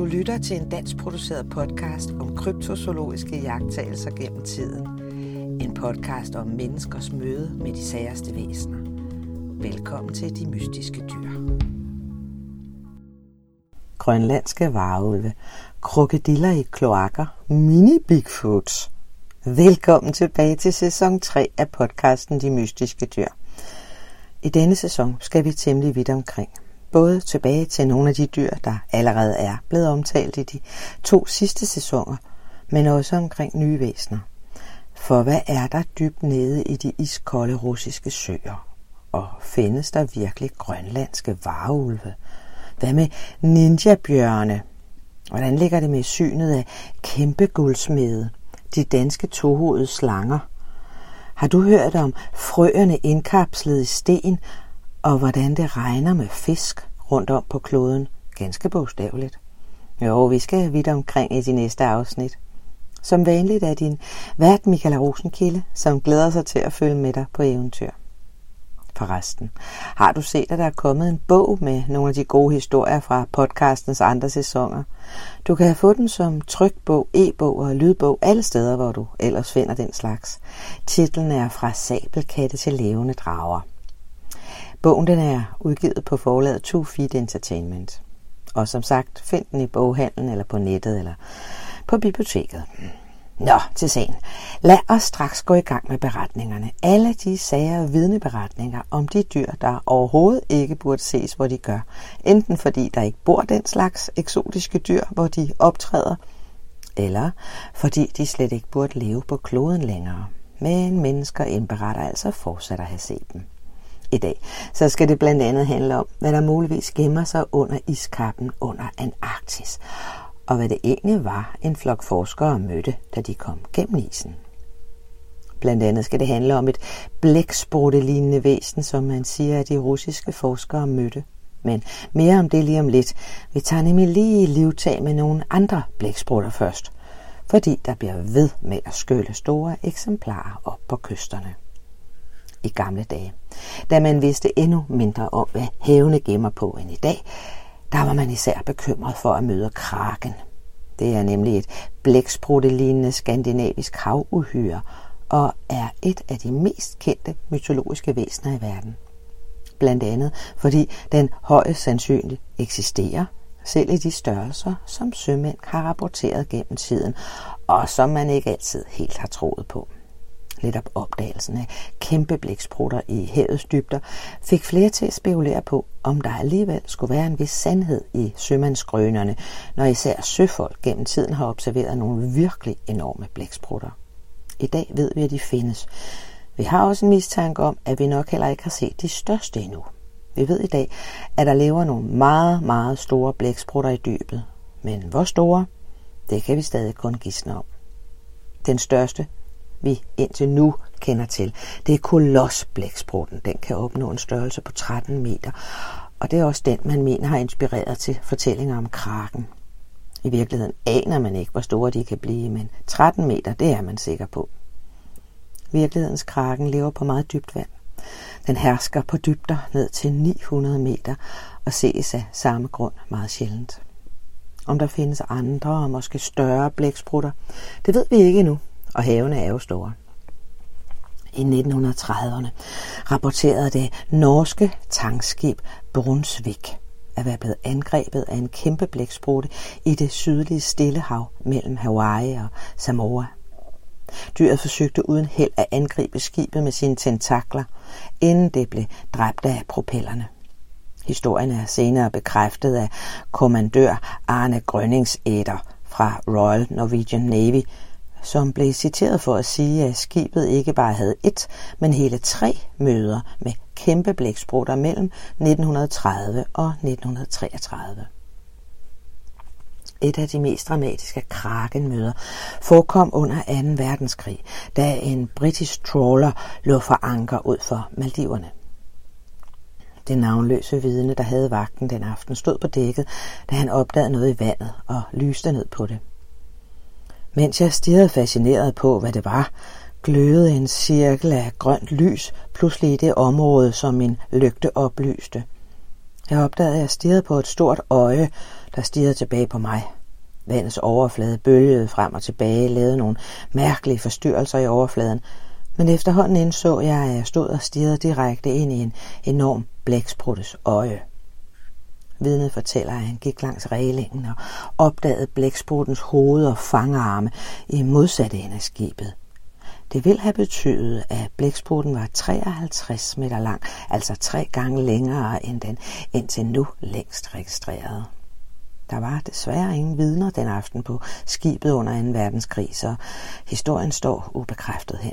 lytter til en dansk produceret podcast om kryptozoologiske iagttagelser gennem tiden. En podcast om menneskers møde med de særeste væsener. Velkommen til De Mystiske Dyr. Grønlandske varulve, krokodiller i kloakker, mini-bigfoots. Velkommen tilbage til sæson 3 af podcasten De Mystiske Dyr. I denne sæson skal vi temmelig vidt omkring. Både tilbage til nogle af de dyr, der allerede er blevet omtalt i de 2 sidste sæsoner, men også omkring nye væsener. For hvad er der dybt nede i de iskolde russiske søer? Og findes der virkelig grønlandske varulve? Hvad med ninjabjørne? Hvordan ligger det med synet af kæmpe guldsmede, de danske tohodede slanger? Har du hørt om frøerne indkapslet i sten, og hvordan det regner med fisk rundt om på kloden? Ganske bogstaveligt. Jo, vi skal vidt omkring i de næste afsnit. Som vanligt er din vært Michaela Rosenkilde, som glæder sig til at følge med dig på eventyr. Forresten, har du set, at der er kommet en bog med nogle af de gode historier fra podcastens andre sæsoner? Du kan få den som trykbog, e-bog og lydbog alle steder, hvor du ellers finder den slags. Titlen er Fra sabelkatte til levende drager. Bogen den er udgivet på forlaget 2 Feet Entertainment. Og som sagt, find den i boghandlen eller på nettet eller på biblioteket. Nå, til sagen. Lad os straks gå i gang med beretningerne. Alle de sager og vidneberetninger om de dyr, der overhovedet ikke burde ses, hvor de gør. Enten fordi der ikke bor den slags eksotiske dyr, hvor de optræder, eller fordi de slet ikke burde leve på kloden længere. Men mennesker indberetter altså fortsat at have set dem. I dag så skal det blandt andet handle om, hvad der muligvis gemmer sig under iskappen under Antarktis, og hvad det egentlig var, en flok forskere mødte, da de kom gennem isen. Blandt andet skal det handle om et blæksprutelignende væsen, som man siger, at de russiske forskere mødte. Men mere om det lige om lidt. Vi tager nemlig lige livtag med nogle andre blæksprutter først, fordi der bliver ved med at skylle store eksemplarer op på kysterne. I gamle dage, da man vidste endnu mindre om, hvad havene gemmer på end i dag, der var man især bekymret for at møde kraken. Det er nemlig et blæksprutelignende skandinavisk havuhyre og er et af de mest kendte mytologiske væsener i verden. Blandt andet fordi den højst sandsynligt eksisterer, selv i de størrelser, som sømænd har rapporteret gennem tiden, og som man ikke altid helt har troet på. Netop opdagelsen af kæmpe blæksprutter i havets dybder fik flere til at spekulere på, om der alligevel skulle være en vis sandhed i sømandsgrønerne, når især søfolk gennem tiden har observeret nogle virkelig enorme blæksprutter. I dag ved vi, at de findes. Vi har også en mistanke om, at vi nok heller ikke har set de største endnu. Vi ved i dag, at der lever nogle meget, meget store blæksprutter i dybet. Men hvor store? Det kan vi stadig kun gisne om. Den største, vi indtil nu kender til, det er kolosblæksprutten. Den kan opnå en størrelse på 13 meter, og det er også den, man mener har inspireret til fortællinger om kraken. I virkeligheden aner man ikke, hvor store de kan blive, men 13 meter, det er man sikker på. Virkelighedens kraken lever på meget dybt vand. Den hersker på dybder ned til 900 meter og ses af samme grund meget sjældent. Om der findes andre og måske større blæksprutter, det ved vi ikke endnu. Og havene er jo store. I 1930'erne rapporterede det norske tankskib Brunsvik at være blevet angrebet af en kæmpe blæksprutte i det sydlige Stillehav mellem Hawaii og Samoa. Dyret forsøgte uden held at angribe skibet med sine tentakler, inden det blev dræbt af propellerne. Historien er senere bekræftet af kommandør Arne Grønningsæter fra Royal Norwegian Navy, som blev citeret for at sige, at skibet ikke bare havde 1, men hele 3 møder med kæmpe blæksprutter mellem 1930 og 1933. Et af de mest dramatiske krakenmøder forekom under 2. verdenskrig, da en britisk trawler lå for anker ud for Maldiverne. Det navnløse vidne, der havde vagten den aften, stod på dækket, da han opdagede noget i vandet og lyste ned på det. Mens jeg stirrede fascineret på, hvad det var, glødede en cirkel af grønt lys pludselig i det område, som min lygte oplyste. Jeg opdagede, at jeg stirrede på et stort øje, der stirrede tilbage på mig. Vandets overflade bølgede frem og tilbage, lavede nogle mærkelige forstyrrelser i overfladen, men efterhånden indså jeg, at jeg stod og stirrede direkte ind i en enorm blækspruttes øje. Vidnet fortæller, at han gik langs reglingen og opdagede blækspruttens hoved og fangerarme i modsatte ende af skibet. Det ville have betydet, at blæksprutten var 53 meter lang, altså 3 gange længere end den indtil nu længst registrerede. Der var desværre ingen vidner den aften på skibet under 2. verdenskrig, så historien står ubekræftet hen.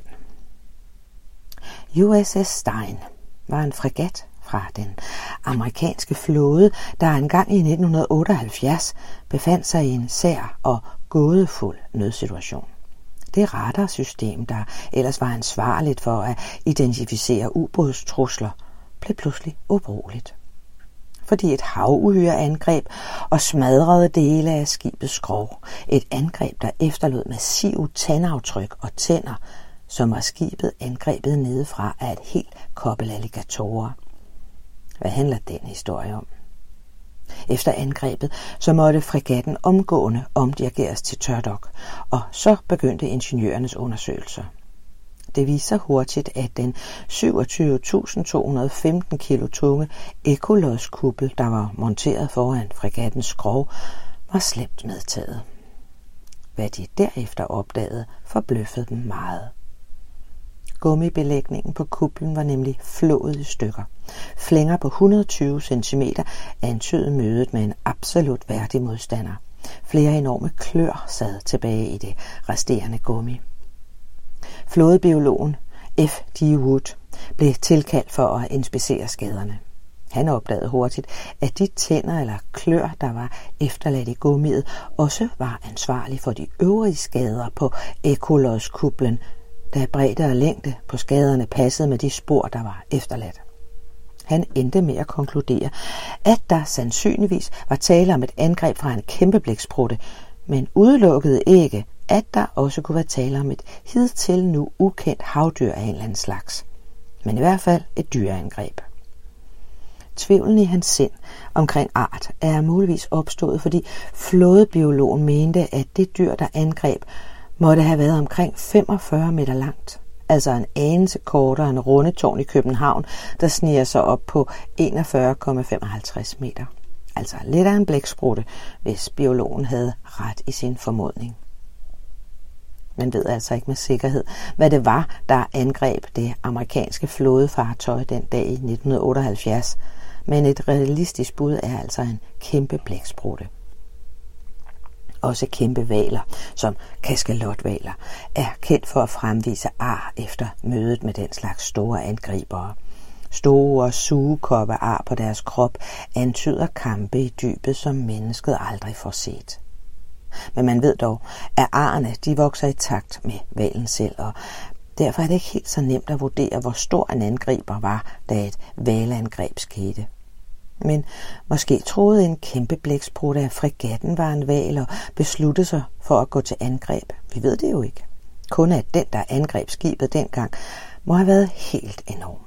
USS Stein var en fregat fra den amerikanske flåde, der engang i 1978 befandt sig i en sær og gådefuld nødsituation. Det radarsystem, der ellers var ansvarligt for at identificere ubådstrusler, blev pludselig ubrugeligt, fordi et havuhyre angreb og smadrede dele af skibets skrog. Et angreb, der efterlod massive tandaftryk og tænder, som var skibet angrebet nedefra af et helt kobbel alligatorer. Hvad handler den historie om? Efter angrebet så måtte fregatten omgående omdirigeres til tørdok, og så begyndte ingeniørernes undersøgelser. Det viser hurtigt, at den 27.215 kilo tunge ekkolodskuppel, der var monteret foran fregattens skrog, var slemt medtaget. Hvad de derefter opdagede, forbløffede dem meget. Gummibelægningen på kuplen var nemlig flået i stykker. Flænger på 120 cm antydede mødet med en absolut værdig modstander. Flere enorme klør sad tilbage i det resterende gummi. Flådebiologen F.D. Wood blev tilkaldt for at inspicere skaderne. Han opdagede hurtigt, at de tænder eller klør, der var efterladt i gummiet, også var ansvarlige for de øvrige skader på ekkolodskuplen, da bredde og længde på skaderne passede med de spor, der var efterladt. Han endte med at konkludere, at der sandsynligvis var tale om et angreb fra en kæmpe blæksprutte, men udelukkede ikke, at der også kunne være tale om et hidtil nu ukendt havdyr af en eller anden slags. Men i hvert fald et dyreangreb. Tvivlen i hans sind omkring art er muligvis opstået, fordi flådebiologen mente, at det dyr, der angreb, måtte have været omkring 45 meter langt. Altså en anelse kortere end Rundetårn i København, der sniger sig op på 41,55 meter. Altså lidt af en blæksprutte, hvis biologen havde ret i sin formodning. Man ved altså ikke med sikkerhed, hvad det var, der angreb det amerikanske flådefartøj den dag i 1978, men et realistisk bud er altså en kæmpe blæksprutte. Også kæmpe hvaler, som kaskelothvaler, er kendt for at fremvise ar efter mødet med den slags store angribere. Store sugekopper ar på deres krop antyder kampe i dybet, som mennesket aldrig får set. Men man ved dog, at arerne de vokser i takt med hvalen selv, og derfor er det ikke helt så nemt at vurdere, hvor stor en angriber var, da et hvaleangreb skete. Men måske troede en kæmpe blæksprutte, at fregatten var en hval og besluttede sig for at gå til angreb. Vi ved det jo ikke. Kun at den, der angreb skibet dengang, må have været helt enorm.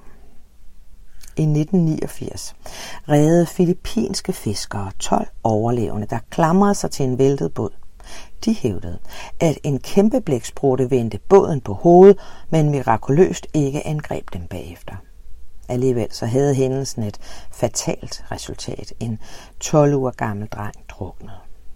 I 1989 reddede filippinske fiskere 12 overlevende, der klamrede sig til en væltet båd. De hævdede, at en kæmpe blæksprutte vendte båden på hovedet, men mirakuløst ikke angreb dem bagefter. Alligevel så havde hændelsen et fatalt resultat. En 12 uger gammel dreng druknede.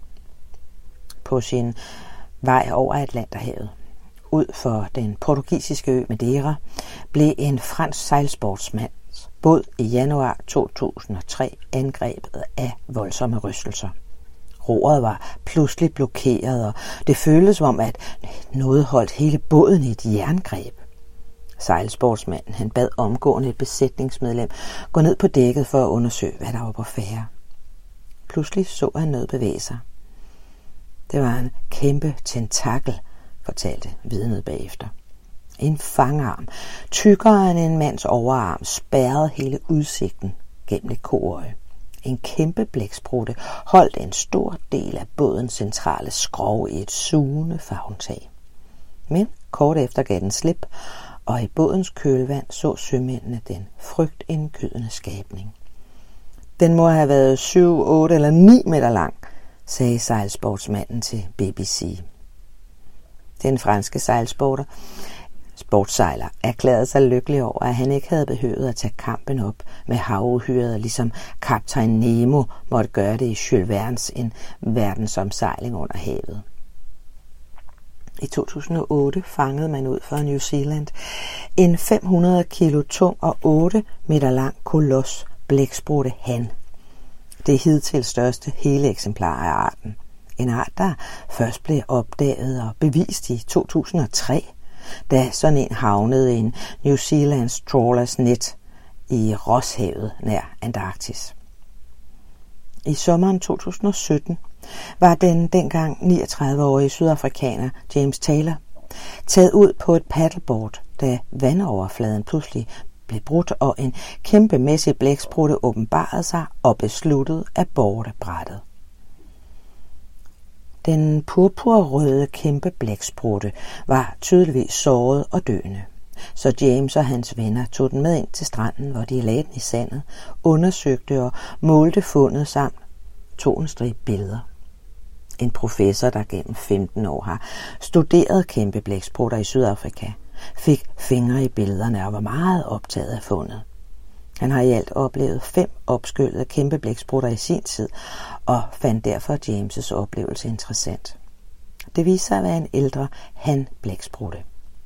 På sin vej over Atlanterhavet, ud for den portugisiske ø Madeira, blev en fransk sejlsportsmands båd i januar 2003 angrebet af voldsomme rystelser. Roret var pludselig blokeret, og det føltes som om, at noget holdt hele båden i et jerngreb. Sejlsportsmanden han bad omgående et besætningsmedlem gå ned på dækket for at undersøge, hvad der var på færde. Pludselig så han noget bevæge sig. Det var en kæmpe tentakel, fortalte vidnet bagefter. En fangarm, tykkere end en mands overarm, spærrede hele udsigten gennem et koøje. En kæmpe blæksprutte holdt en stor del af bådens centrale skrog i et sugende favntag. Men kort efter gav den slip, og i bådens kølvand så sømændene den frygtindgydende skabning. Den må have været 7, 8 eller 9 meter lang, sagde sejlsportsmanden til BBC. Den franske sportssejler erklærede sig lykkelig over, at han ikke havde behøvet at tage kampen op med havuhyret, ligesom kaptajn Nemo måtte gøre det i Jules Vernes En verdensomsejling under havet. I 2008 fangede man ud for New Zealand en 500 kilo tung og 8 meter lang kolos blæksprutte han. Det hidtil største hele eksemplar af arten. En art, der først blev opdaget og bevist i 2003, da sådan en havnede i en New Zealands trawlers net i Rosshavet nær Antarktis. I sommeren 2017 var den dengang 39-årige sydafrikaner James Taylor taget ud på et paddleboard, da vandoverfladen pludselig blev brudt, og en kæmpemæssig blæksprutte åbenbarede sig og besluttede at borte brættet. Den purpurrøde kæmpe blæksprutte var tydeligvis såret og døende, så James og hans venner tog den med ind til stranden, hvor de lagde den i sandet, undersøgte og målte fundet samt tog en stribe billeder. En professor, der gennem 15 år har studeret kæmpe blæksprutter i Sydafrika, fik fingre i billederne og var meget optaget af fundet. Han har i alt oplevet 5 opskyllede kæmpe blæksprutter i sin tid, og fandt derfor James' oplevelse interessant. Det viste sig at være en ældre han-blæksprutte.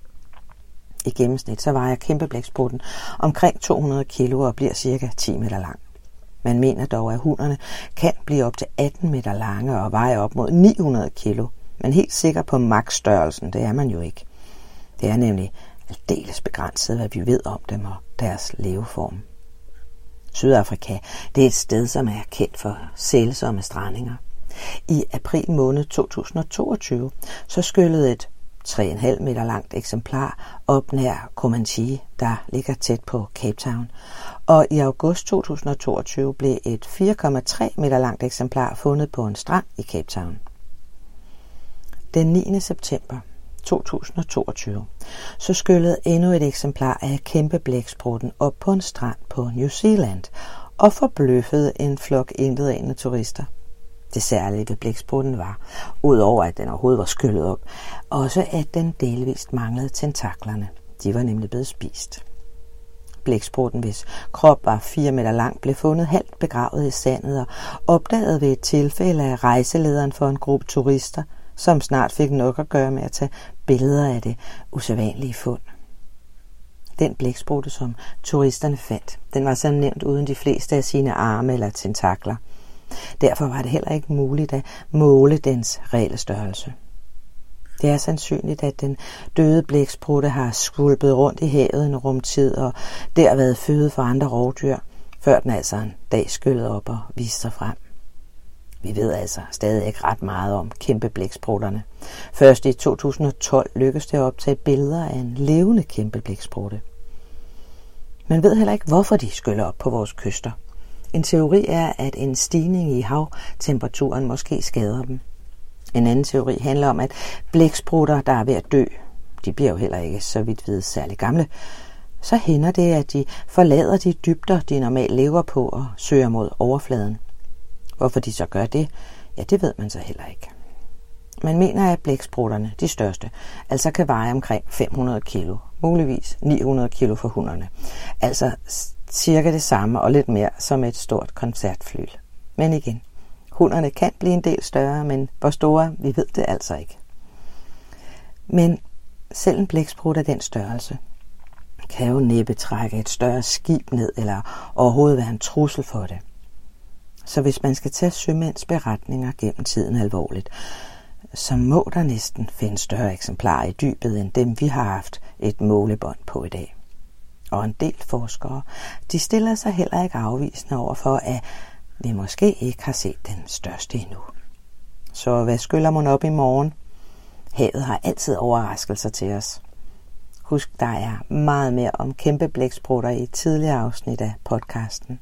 I gennemsnit så vejer kæmpe blæksprutten omkring 200 kilo og bliver cirka 10 meter lang. Man mener dog, at hunnerne kan blive op til 18 meter lange og veje op mod 900 kilo, men helt sikker på maksstørrelsen, det er man jo ikke. Det er nemlig aldeles begrænset, hvad vi ved om dem og deres leveform. Sydafrika, det er et sted, som er kendt for sælsomme strandinger. I april måned 2022, så skyllede et 3,5 meter langt eksemplar op nær Comanche, der ligger tæt på Cape Town. Og i august 2022 blev et 4,3 meter langt eksemplar fundet på en strand i Cape Town. Den 9. september 2022, så skyllede endnu et eksemplar af kæmpe blæksprutten op på en strand på New Zealand og forbløffede en flok intetanende turister. Det særlige ved blæksprutten var, udover at den overhovedet var skyllet op, også at den delvist manglede tentaklerne. De var nemlig blevet spist. Blæksprutten, hvis krop var 4 meter lang, blev fundet halvt begravet i sandet og opdaget ved et tilfælde af rejselederen for en gruppe turister, som snart fik nok at gøre med at tage billeder af det usædvanlige fund. Den blæksprutte, som turisterne fandt, den var som nævnt uden de fleste af sine arme eller tentakler. Derfor var det heller ikke muligt at måle dens reelle størrelse. Det er sandsynligt, at den døde blæksprutte har skvulpet rundt i havet en rumtid og der været føde for andre rovdyr, før den altså en dag skyllede op og viste sig frem. Vi ved altså stadig ikke ret meget om kæmpe blæksprutterne. Først i 2012 lykkedes det at optage billeder af en levende kæmpe blæksprutte. Man ved heller ikke, hvorfor de skyller op på vores kyster. En teori er, at en stigning i havtemperaturen måske skader dem. En anden teori handler om, at blæksprutter, der er ved at dø, de bliver jo heller ikke så vidt vidt særlig gamle, så hænder det, at de forlader de dybder, de normalt lever på og søger mod overfladen. Hvorfor de så gør det, ja, det ved man så heller ikke. Man mener, at blæksprutterne, de største, altså kan veje omkring 500 kilo, muligvis 900 kilo for hunderne. Altså cirka det samme og lidt mere som et stort koncertfly. Men igen, hunderne kan blive en del større, men hvor store, vi ved det altså ikke. Men selv en blæksprut af den størrelse kan jo næppe trække et større skib ned eller overhovedet være en trussel for det. Så hvis man skal tage sømænds beretninger gennem tiden alvorligt, så må der næsten findes større eksemplarer i dybet end dem, vi har haft et målebånd på i dag. Og en del forskere, de stiller sig heller ikke afvisende over for, at vi måske ikke har set den største endnu. Så hvad skyller man op i morgen? Havet har altid overraskelser til os. Husk, der er meget mere om kæmpe blæksprutter i et tidligere afsnit af podcasten.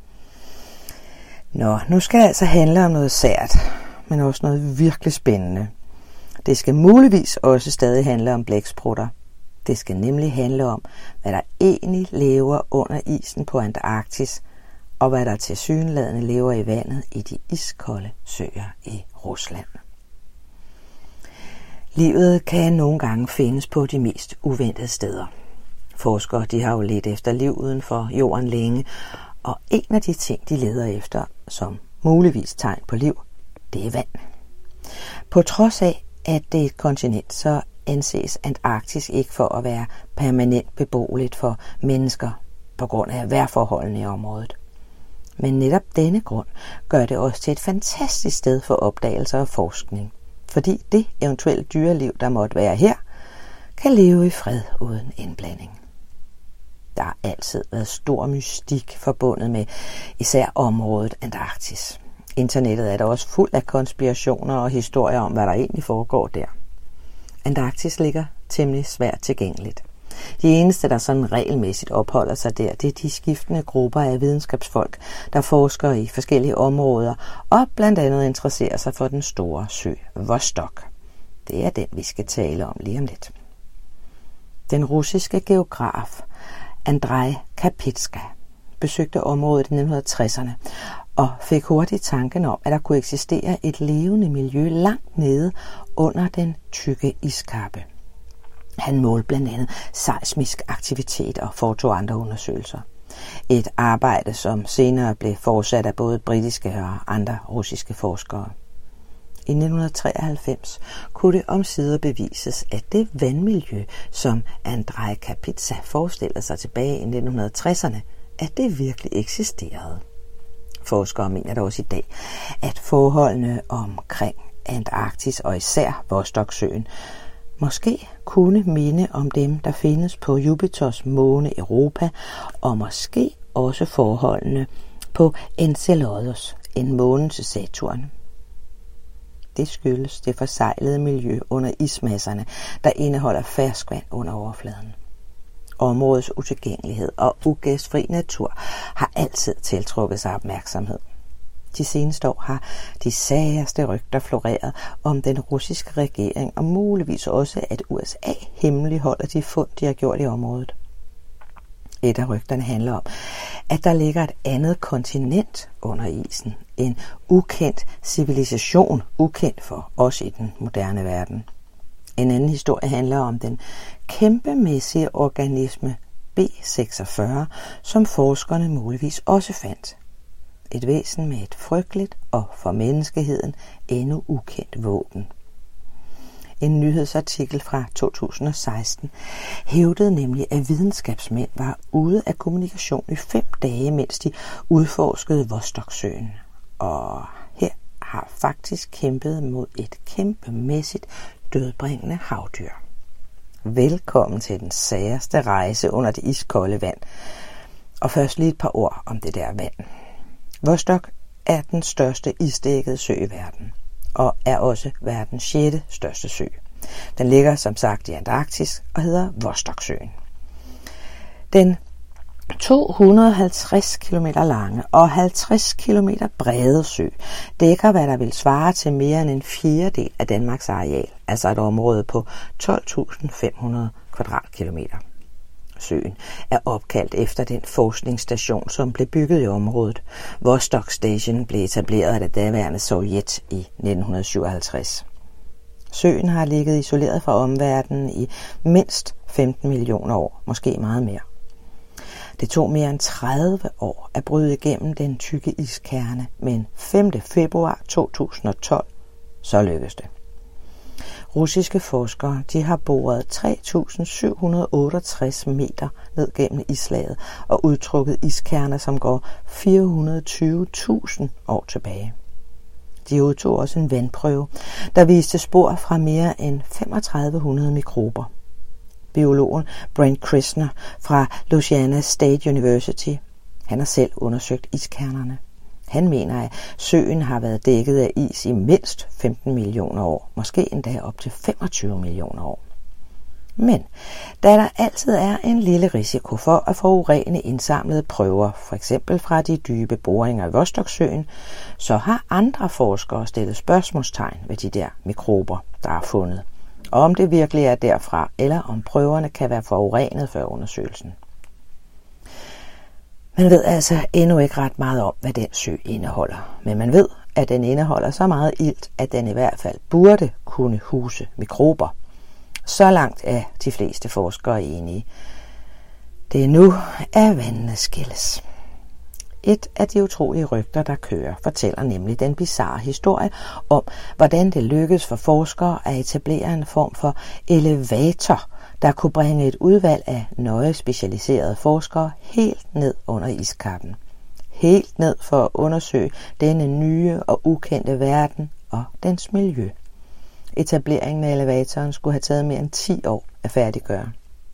Nå, nu skal det altså handle om noget sært, men også noget virkelig spændende. Det skal muligvis også stadig handle om blæksprutter. Det skal nemlig handle om, hvad der egentlig lever under isen på Antarktis, og hvad der tilsyneladende lever i vandet i de iskolde søer i Rusland. Livet kan nogle gange findes på de mest uventede steder. Forskere de har jo ledt efter liv uden for jorden længe, og en af de ting, de leder efter som muligvis tegn på liv, det er vand. På trods af, at det er et kontinent, så anses Antarktis ikke for at være permanent beboeligt for mennesker på grund af vejrforholdene i området. Men netop denne grund gør det også til et fantastisk sted for opdagelser og forskning, fordi det eventuelle dyreliv, der måtte være her, kan leve i fred uden indblanding. Der har altid været stor mystik forbundet med især området Antarktis. Internettet er da også fuld af konspirationer og historier om, hvad der egentlig foregår der. Antarktis ligger temmelig svært tilgængeligt. De eneste, der sådan regelmæssigt opholder sig der, det er de skiftende grupper af videnskabsfolk, der forsker i forskellige områder og blandt andet interesserer sig for den store sø Vostok. Det er den, vi skal tale om lige om lidt. Den russiske geograf Andrej Kapitska besøgte området i 1960'erne og fik hurtigt tanken om, at der kunne eksistere et levende miljø langt nede under den tykke iskappe. Han målte blandt andet seismisk aktivitet og foretog andre undersøgelser. Et arbejde, som senere blev fortsat af både britiske og andre russiske forskere. I 1993 kunne det omsider bevises, at det vandmiljø, som Andrej Kapitsa forestillede sig tilbage i 1960'erne, at det virkelig eksisterede. Forskere mener da også i dag, at forholdene omkring Antarktis og især Vostoksøen måske kunne minde om dem, der findes på Jupiters måne Europa, og måske også forholdene på Enceladus, en måne til Saturn. Det skyldes det forseglede miljø under ismasserne, der indeholder ferskvand under overfladen. Områdets utilgængelighed og ugæstfri natur har altid tiltrukket sig opmærksomhed. De seneste år har de særste rygter floreret om den russiske regering, og muligvis også, at USA hemmeligholder de fund, de har gjort i området. Et af rygterne handler om, at der ligger et andet kontinent under isen. En ukendt civilisation, ukendt for os i den moderne verden. En anden historie handler om den kæmpemæssige organisme B46, som forskerne muligvis også fandt. Et væsen med et frygteligt og for menneskeheden endnu ukendt våben. En nyhedsartikel fra 2016 hævdede nemlig, at videnskabsmænd var ude af kommunikation i 5 dage, mens de udforskede Vostoksøen. Og her har faktisk kæmpet mod et kæmpemæssigt dødbringende havdyr. Velkommen til den særste rejse under det iskolde vand. Og først lige et par ord om det der vand. Vostok er den største isdækkede sø i verden, og er også verdens 6. største sø. Den ligger som sagt i Antarktis og hedder Vostoksøen. Den 250 km lange og 50 km brede sø dækker, hvad der vil svare til mere end en 1/4 af Danmarks areal, altså et område på 12.500 kvadratkilometer. Søen er opkaldt efter den forskningsstation, som blev bygget i området. Vostok Station blev etableret af det daværende Sovjet i 1957. Søen har ligget isoleret fra omverdenen i mindst 15 millioner år, måske meget mere. Det tog mere end 30 år at bryde igennem den tykke iskerne, men 5. februar 2012, så lykkedes det. Russiske forskere de har boret 3.768 meter ned gennem islaget og udtrukket iskerner, som går 420.000 år tilbage. De udtog også en vandprøve, der viste spor fra mere end 3500 mikrober. Biologen Brent Krisner fra Louisiana State University, han har selv undersøgt iskernerne. Han mener, at søen har været dækket af is i mindst 15 millioner år, måske endda op til 25 millioner år. Men da der altid er en lille risiko for at forurene indsamlede prøver, f.eks. fra de dybe boringer i Vostoksøen, så har andre forskere stillet spørgsmålstegn ved de der mikrober, der er fundet, og om det virkelig er derfra, eller om prøverne kan være forurenet før undersøgelsen. Man ved altså endnu ikke ret meget om, hvad den sø indeholder, men man ved, at den indeholder så meget ilt, at den i hvert fald burde kunne huse mikrober. Så langt er de fleste forskere enige. Det er nu, at vandene skilles. Et af de utrolige rygter, der kører, fortæller nemlig den bizarre historie om, hvordan det lykkedes for forskere at etablere en form for elevator, der kunne bringe et udvalg af nøje specialiserede forskere helt ned under iskappen. Helt ned for at undersøge denne nye og ukendte verden og dens miljø. Etableringen af elevatoren skulle have taget mere end 10 år at færdiggøre.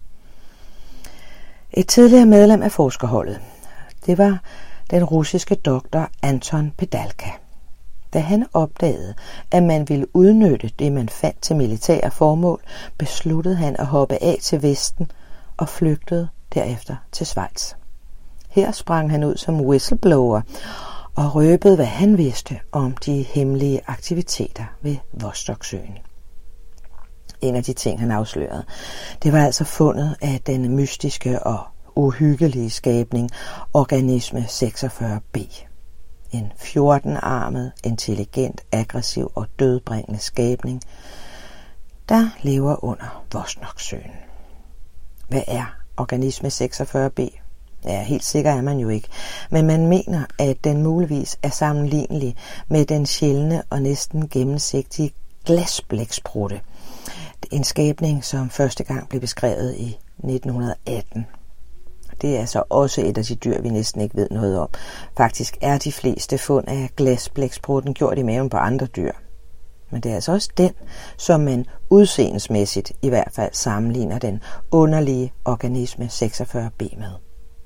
Et tidligere medlem af forskerholdet, det var den russiske doktor Anton Pedalka. Da han opdagede, at man ville udnytte det, man fandt til militære formål, besluttede han at hoppe af til Vesten og flygtede derefter til Schweiz. Her sprang han ud som whistleblower og røbede, hvad han vidste om de hemmelige aktiviteter ved Vostoksøen. En af de ting, han afslørede, det var altså fundet af den mystiske og uhyggelige skabning organisme 46B. En 14-armet, intelligent, aggressiv og dødbringende skabning, der lever under Vostoksøen. Hvad er organisme 46B? Ja, helt sikker er man jo ikke, men man mener, at den muligvis er sammenlignelig med den sjældne og næsten gennemsigtige glasblæksprutte. En skabning, som første gang blev beskrevet i 1918. Det er så også et af de dyr, vi næsten ikke ved noget om. Faktisk er de fleste fund af glasblæksprutten gjort i maven på andre dyr. Men det er altså også den, som man udseendemæssigt i hvert fald sammenligner den underlige organisme 46B med.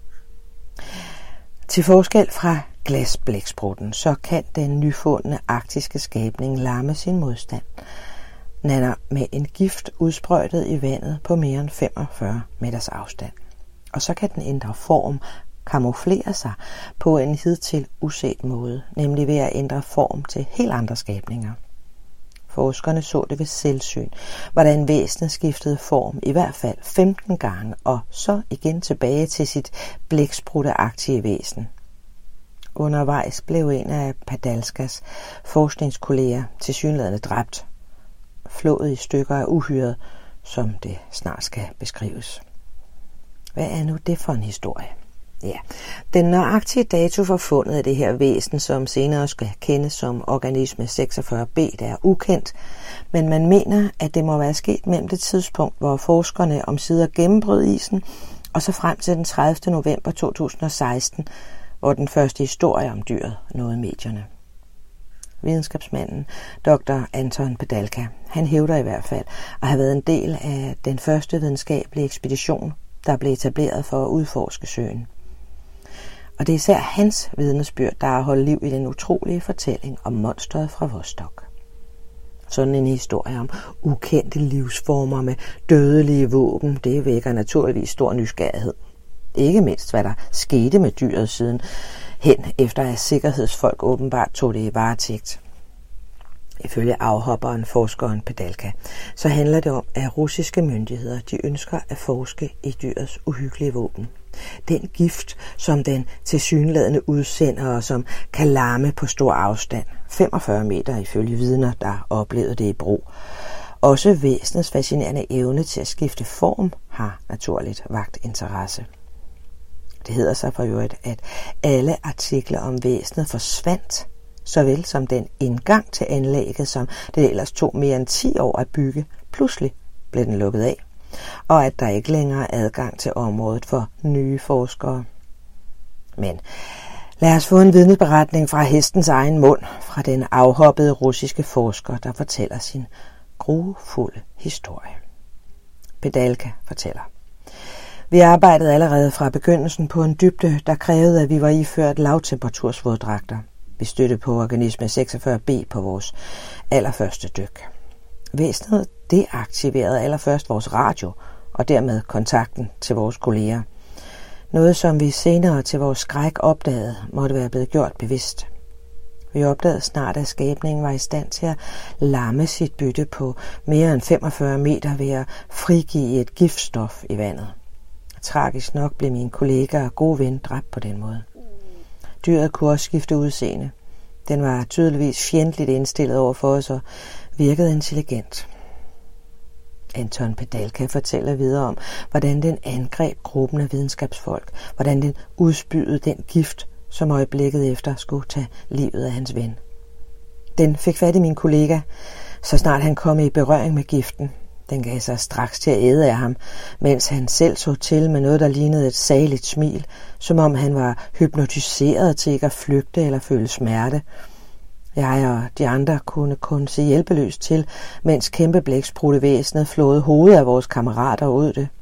Til forskel fra glasblæksprutten, så kan den nyfundne arktiske skabning lamme sin modstand. Nanner med en gift udsprøjtet i vandet på mere end 45 meters afstand. Og så kan den ændre form, kamuflere sig på en hidtil uset måde, nemlig ved at ændre form til helt andre skabninger. Forskerne så det ved selvsyn, hvordan væsenet skiftede form i hvert fald 15 gange, og så igen tilbage til sit blæksprutteagtige væsen. Undervejs blev en af Pedalkas forskningskolleger tilsyneladende dræbt, flået i stykker af uhyret, som det snart skal beskrives. Hvad er nu det for en historie? Ja, den nøjagtige dato for fundet af det her væsen, som senere skal kendes som organisme 46B, der er ukendt, men man mener, at det må være sket mellem det tidspunkt, hvor forskerne omsider gennembrød isen, og så frem til den 30. november 2016, hvor den første historie om dyret nåede medierne. Videnskabsmanden, dr. Anton Pedalka, han hævder i hvert fald at have været en del af den første videnskabelige ekspedition, der blev etableret for at udforske søen. Og det er især hans vidnesbyrd, der har holdt liv i den utrolige fortælling om monstret fra Vostok. Sådan en historie om ukendte livsformer med dødelige våben, det vækker naturligvis stor nysgerrighed. Ikke mindst, hvad der skete med dyret siden hen, efter at sikkerhedsfolk åbenbart tog det i varetægt. Ifølge afhopperen, forskeren Pedalka, så handler det om, at russiske myndigheder de ønsker at forske i dyrets uhyggelige våben. Den gift, som den tilsyneladende udsender og som kan larme på stor afstand, 45 meter ifølge vidner, der oplevede det i brug. Også væsenets fascinerende evne til at skifte form har naturligt vakt interesse. Det hedder sig for øvrigt, at alle artikler om væsenet forsvandt, såvel som den indgang til anlægget, som det ellers tog mere end 10 år at bygge. Pludselig blev den lukket af, og at der ikke længere er adgang til området for nye forskere. Men lad os få en vidneberetning fra hestens egen mund, fra den afhoppede russiske forsker, der fortæller sin grufulde historie. Pedalka fortæller: Vi arbejdede allerede fra begyndelsen på en dybde, der krævede, at vi var iført lavtemperatursvåddragter. Vi stødte på organisme 46B på vores allerførste dyk. Væsenet deaktiverede allerførst vores radio, og dermed kontakten til vores kolleger. Noget, som vi senere til vores skræk opdagede, måtte være blevet gjort bevidst. Vi opdagede snart, at skabningen var i stand til at lamme sit bytte på mere end 45 meter ved at frigive et giftstof i vandet. Tragisk nok blev min kollega og gode ven dræbt på den måde. Dyret kunne også skifte udseende. Den var tydeligvis fjendtligt indstillet over for os og virkede intelligent. Anton Pedalka fortæller videre om, hvordan den angreb gruppen af videnskabsfolk, hvordan den udspydede den gift, som øjeblikket efter skulle tage livet af hans ven. Den fik fat i min kollega, så snart han kom i berøring med giften. Den gav sig straks til at æde af ham, mens han selv så til med noget, der lignede et saligt smil, som om han var hypnotiseret til ikke at flygte eller føle smerte. Jeg og de andre kunne kun se hjælpeløst til, mens kæmpe blæksprutte-væsenet flåede hovedet af vores kammerater ud det.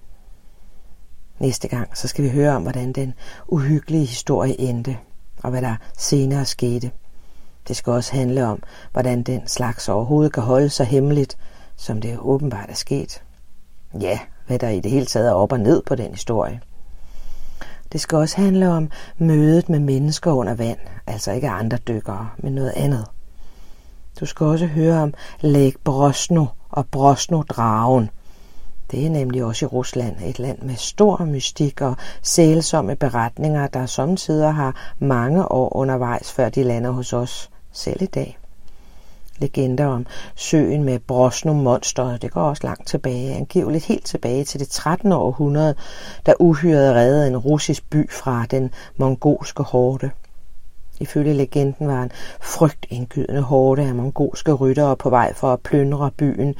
Næste gang så skal vi høre om, hvordan den uhyggelige historie endte, og hvad der senere skete. Det skal også handle om, hvordan den slags overhovedet kan holde sig hemmeligt, som det åbenbart er sket. Ja, hvad der i det hele taget er op og ned på den historie. Det skal også handle om mødet med mennesker under vand, altså ikke andre dykkere, men noget andet. Du skal også høre om Lake Brosno og Brosno-dragen. Det er nemlig også i Rusland, et land med stor mystik og sælsomme beretninger, der samtidig har mange år undervejs, før de lander hos os, selv i dag. Legender om søen med Brosno-monsteret, det går også langt tilbage, angiveligt helt tilbage til det 13. århundrede, da uhyret reddede en russisk by fra den mongolske horde. Ifølge legenden var en frygtindgydende horde af mongolske ryttere på vej for at plyndre byen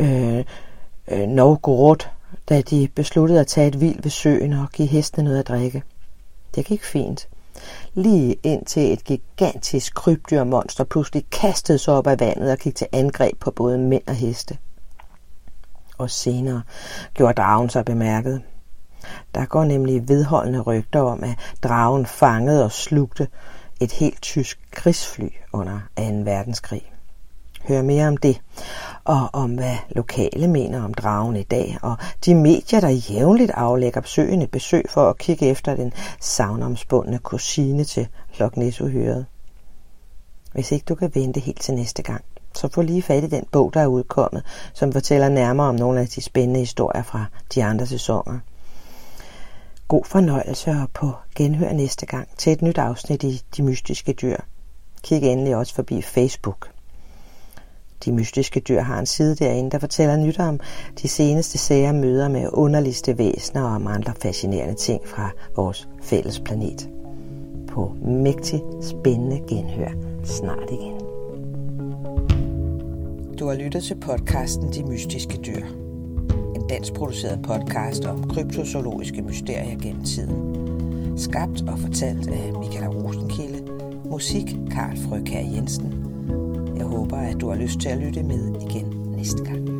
Novgorod, da de besluttede at tage et hvil ved søen og give hestene noget at drikke. Det gik fint. Lige indtil et gigantisk krybdyrmonster pludselig kastede sig op af vandet og gik til angreb på både mænd og heste. Og senere gjorde dragen sig bemærket. Der går nemlig vedholdende rygter om, at dragen fangede og slugte et helt tysk krigsfly under 2. verdenskrig. Hør mere om det, og om hvad lokale mener om dragen i dag, og de medier, der jævnligt aflægger besøgende besøg for at kigge efter den sagnomspundne kusine til Loch Ness-uhyret. Hvis ikke du kan vente helt til næste gang, så få lige fat i den bog, der er udkommet, som fortæller nærmere om nogle af de spændende historier fra de andre sæsoner. God fornøjelse og på genhør næste gang til et nyt afsnit i De Mystiske Dyr. Kig endelig også forbi Facebook. De Mystiske Dyr har en side derinde, der fortæller nyt om de seneste sære møder med underligste væsener og om andre fascinerende ting fra vores fælles planet. På mægtig spændende genhør snart igen. Du har lyttet til podcasten De Mystiske Dyr. En dansk produceret podcast om kryptozoologiske mysterier gennem tiden. Skabt og fortalt af Michael Rosenkilde. Musik Carl Frøkjær Jensen. Jeg håber, at du har lyst til at lytte med igen næste gang.